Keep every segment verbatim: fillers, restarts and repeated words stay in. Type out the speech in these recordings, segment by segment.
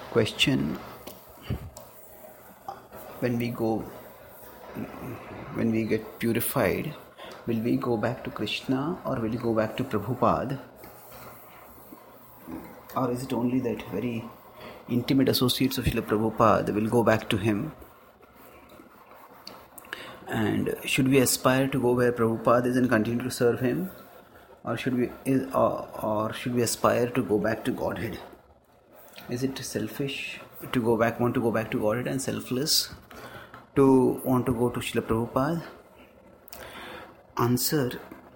Question: when we go, when we get purified, will we go back to Krishna or will we go back to Prabhupada? Or is it only that very intimate associates of Srila Prabhupada will go back to him? And should we aspire to go where Prabhupada is and continue to serve him? Or should we is, or, or should we aspire to go back to Godhead? Is it selfish to go back, want to go back to Godhead, and selfless to want to go to Srila Prabhupada? Answer: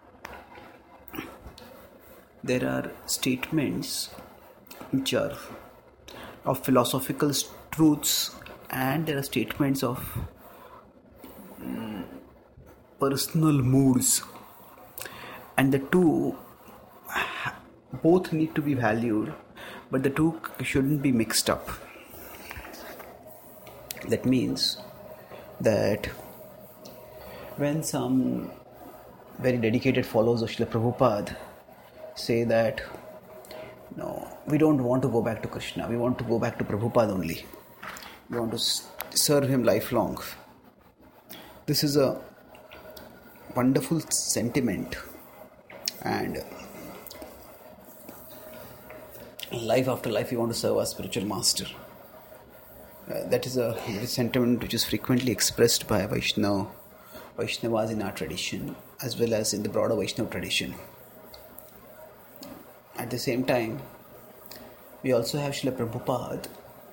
there are statements which are of philosophical truths, and there are statements of um, personal moods, and the two both need to be valued, but the two shouldn't be mixed up. That means that when some very dedicated followers of Srila Prabhupada say that, no, we don't want to go back to Krishna, we want to go back to Prabhupada only, we want to serve him lifelong. This is a wonderful sentiment, and life after life we want to serve our spiritual master. Uh, that is a sentiment which is frequently expressed by Vaishnava, Vaishnavas in our tradition as well as in the broader Vaishnava tradition. At the same time, we also have Srila Prabhupada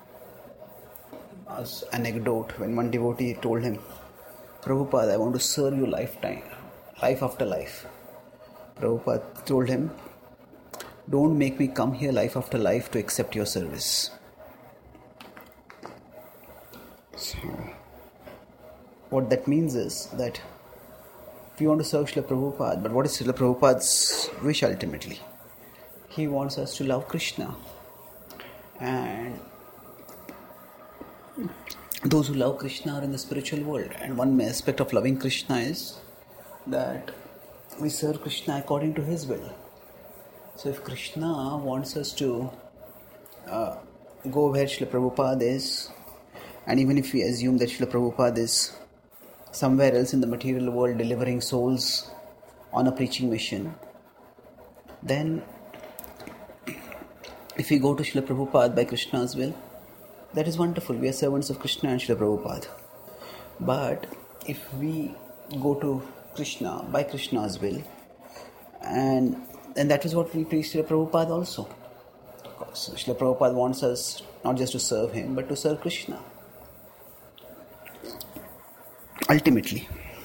as an anecdote when one devotee told him, Prabhupada, I want to serve you lifetime, life after life. Prabhupada told him, don't make me come here life after life to accept your service. So, what that means is that we want to serve Srila Prabhupada, but what is Srila Prabhupada's wish ultimately? He wants us to love Krishna. And those who love Krishna are in the spiritual world. And one aspect of loving Krishna is that we serve Krishna according to his will. So if Krishna wants us to uh, go where Srila Prabhupada is, and even if we assume that Srila Prabhupada is somewhere else in the material world delivering souls on a preaching mission, then if we go to Srila Prabhupada by Krishna's will, that is wonderful. We are servants of Krishna and Srila Prabhupada. But if we go to Krishna by Krishna's will, and and that is what we preach Srila Prabhupada also. Because Srila Prabhupada wants us not just to serve him, but to serve Krishna. Ultimately.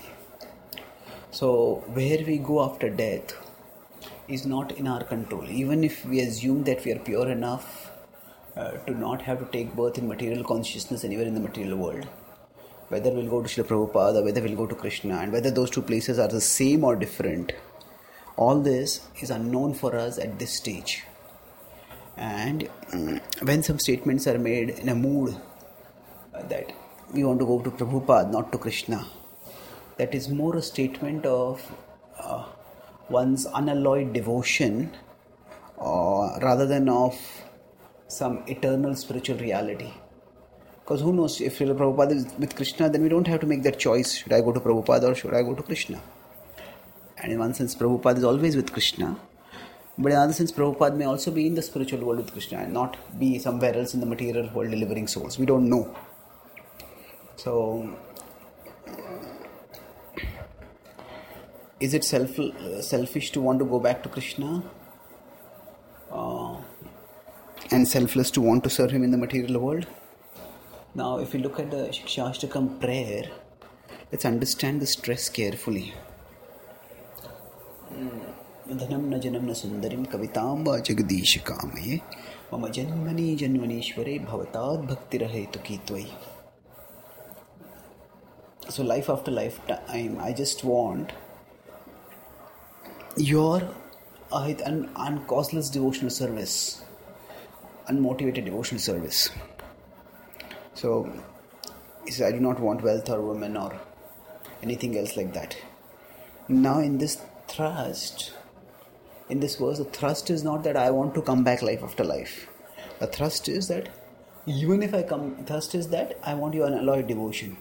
So, where we go after death is not in our control. Even if we assume that we are pure enough uh, to not have to take birth in material consciousness anywhere in the material world, whether we'll go to Srila Prabhupada or whether we'll go to Krishna, and whether those two places are the same or different, all this is unknown for us at this stage. And um, when some statements are made in a mood uh, that we want to go to Prabhupada, not to Krishna, that is more a statement of uh, one's unalloyed devotion, or rather than of some eternal spiritual reality. Because who knows, if Srila Prabhupada is with Krishna, then we don't have to make that choice, should I go to Prabhupada or should I go to Krishna? And in one sense, Prabhupada is always with Krishna, but in another sense, Prabhupada may also be in the spiritual world with Krishna and not be somewhere else in the material world delivering souls. We don't know. So, is it self, uh, selfish to want to go back to Krishna? Uh, and selfless to want to serve him in the material world? Now, if we look at the Shikshashtakam prayer, let's understand the stress carefully. Dhanam na janam na sundarim kavitamba jagadish kamaye mama janmani janmanishware bhavatad bhakti rahetu kitvai. So life after lifetime, I just want your uh, un- uncauseless devotional service, unmotivated devotional service. So, he says, I do not want wealth or women or anything else like that. Now in this thrust, in this verse, the thrust is not that I want to come back life after life. The thrust is that Even if I come, thirst is that I want your unalloyed devotion.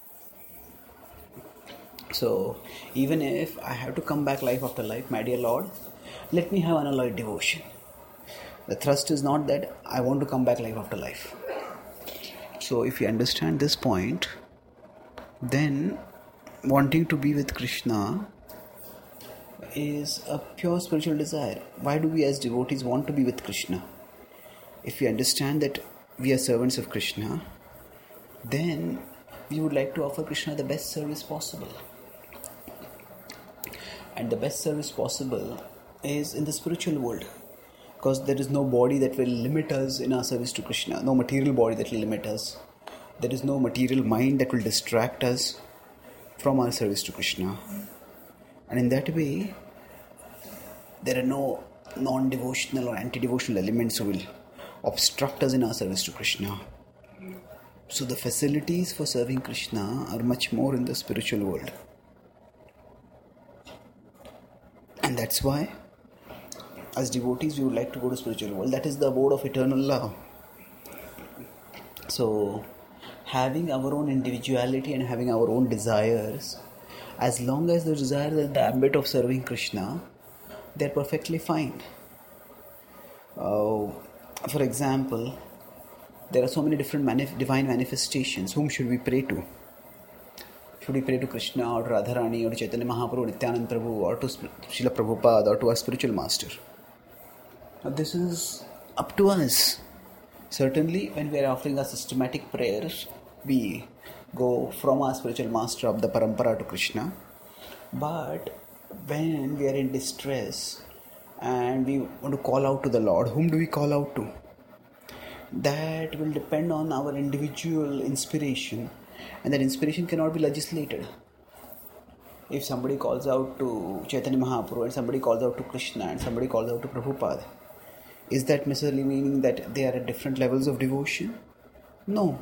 So, even if I have to come back life after life, my dear Lord, let me have unalloyed devotion. The thrust is not that I want to come back life after life. So, if you understand this point, then wanting to be with Krishna is a pure spiritual desire. Why do we as devotees want to be with Krishna? If we understand that we are servants of Krishna, then we would like to offer Krishna the best service possible. And the best service possible is in the spiritual world, because there is no body that will limit us in our service to Krishna, no material body that will limit us. There is no material mind that will distract us from our service to Krishna. And in that way, there are no non-devotional or anti-devotional elements who will obstruct us in our service to Krishna. So the facilities for serving Krishna are much more in the spiritual world. And that's why, as devotees, we would like to go to spiritual world. That is the abode of eternal love. So, having our own individuality and having our own desires, as long as the desires are in the ambit of serving Krishna, they are perfectly fine. Uh, for example, there are so many different manif- divine manifestations. Whom should we pray to? Should we pray to Krishna or to Radharani or to Chaitanya Mahaprabhu, Nityanand Prabhu, or to Srila Prabhupada or to our spiritual master? Now this is up to us. Certainly, when we are offering our systematic prayers, we go from our spiritual master of the parampara to Krishna. But when we are in distress and we want to call out to the Lord, whom do we call out to? That will depend on our individual inspiration, and that inspiration cannot be legislated. If somebody calls out to Chaitanya Mahaprabhu and somebody calls out to Krishna and somebody calls out to Prabhupada, is that necessarily meaning that they are at different levels of devotion? No.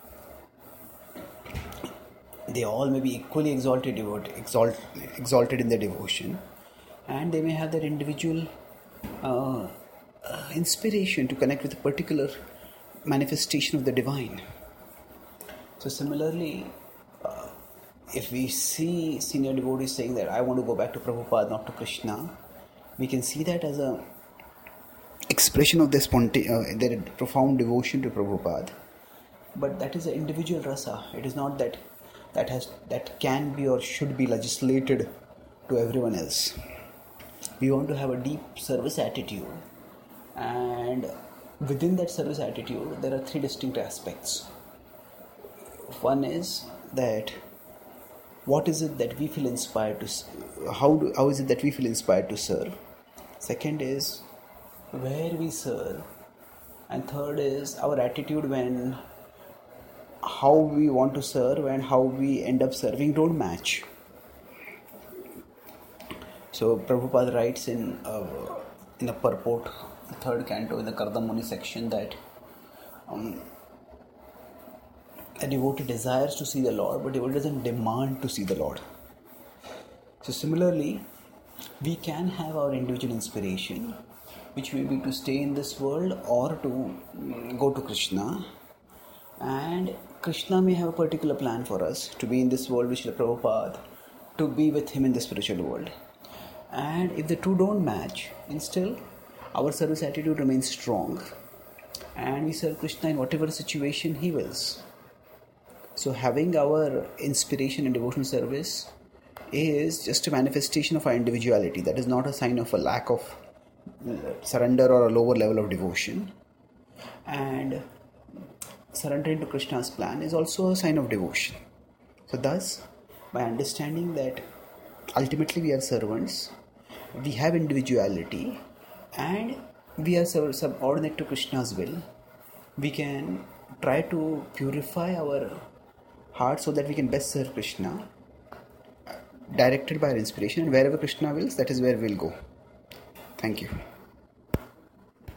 They all may be equally exalted, devote, exalt, exalted in their devotion, and they may have their individual uh, uh, inspiration to connect with a particular manifestation of the divine. So similarly, uh, if we see senior devotees saying that I want to go back to Prabhupada, not to Krishna, we can see that as a expression of their, sponta- uh, their profound devotion to Prabhupada. But that is an individual rasa. It is not that that has that can be or should be legislated to everyone else. We want to have a deep service attitude, and within that service attitude, there are three distinct aspects. One is that what is it that we feel inspired to, how do, how is it that we feel inspired to serve? Second is where we serve, and third is our attitude when how we want to serve and how we end up serving don't match. So Prabhupada writes in uh, in a purport, third canto in the Kardamuni section, that um, a devotee desires to see the Lord, but devotee doesn't demand to see the Lord. So similarly, we can have our individual inspiration, which may be to stay in this world or to go to Krishna. And Krishna may have a particular plan for us, to be in this world with Srila Prabhupada, to be with him in the spiritual world. And if the two don't match, then still our service attitude remains strong, and we serve Krishna in whatever situation he wills. So having our inspiration in devotional service is just a manifestation of our individuality. That is not a sign of a lack of surrender or a lower level of devotion. And surrendering to Krishna's plan is also a sign of devotion. So thus, by understanding that ultimately we are servants, we have individuality, and we are subordinate to Krishna's will, we can try to purify our heart so that we can best serve Krishna, directed by our inspiration, and wherever Krishna wills, that is where we'll go. Thank you.